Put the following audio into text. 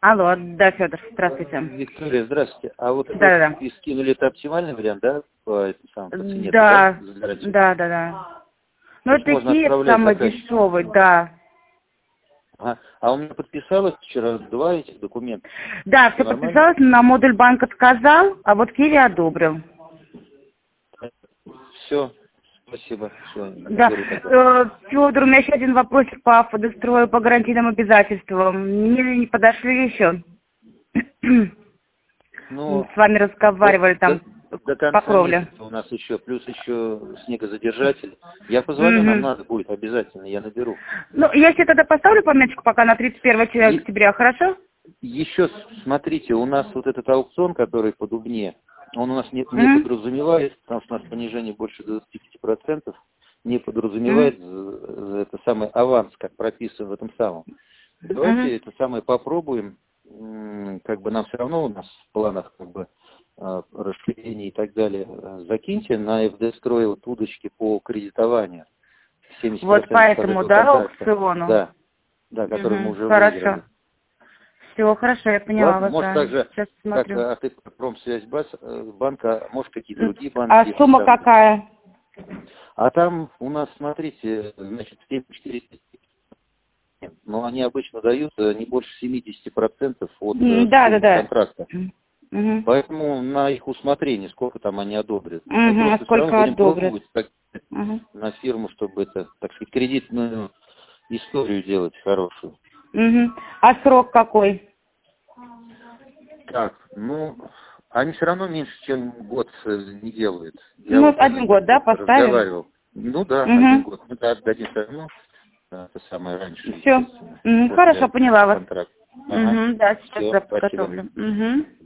Алло, да, Федор, здравствуйте. Виктория, здравствуйте. А вот Да. вы скинули, это оптимальный вариант, да, по цене? Да, да. Ну, это можно Киев отправлять самый заказчику. дешевый, да. Ага. А у меня подписалось вчера 2 этих документа. Да, все нормально? подписалось, на модуль банк отказал, а вот Киви одобрил. Все, спасибо. Все, Да. Федор, у меня еще один вопросик по ФДСтрою, по гарантийным обязательствам. Не подошли еще? Ну, с вами разговаривали там до по конца кровле. месяца у нас еще, плюс еще снегозадержатель. Я позвоню, нам надо будет обязательно, я наберу. Ну, я себе тогда поставлю пометочку пока на 31 октября, хорошо? Еще смотрите, у нас вот этот аукцион, который по Дубне, он у нас не подразумевает, потому что у нас понижение больше 25%, не подразумевает это самый аванс, как прописан в этом самом. Давайте это самое попробуем, как бы нам все равно у нас в планах как бы расширение и так далее. Закиньте на ФД-строй вот удочки по кредитованию. 70% Вот поэтому, да, аукциону? Да, который мы уже хорошо. выиграли. Все, хорошо, я поняла. Ладно, вас, может также, сейчас как смотрю. Промсвязь банка, может какие-то другие банки. А сумма какая? А там у нас, смотрите, значит, 7400. Но они обычно дают не больше 70% от контракта. Поэтому на их усмотрение, сколько там они одобрят. Мы просто сколько одобрят? На фирму, чтобы это, так сказать, кредитную историю делать хорошую. А срок какой? Так, ну, они все равно меньше, чем год не делают. Ну, вот 1 год, да, поставим? Разговаривал. Ну да, 1 год. Мы отдадим все равно, это самое раньше. Все, хорошо, поняла вас. Контракт. Да, сейчас Всё, подготовлю.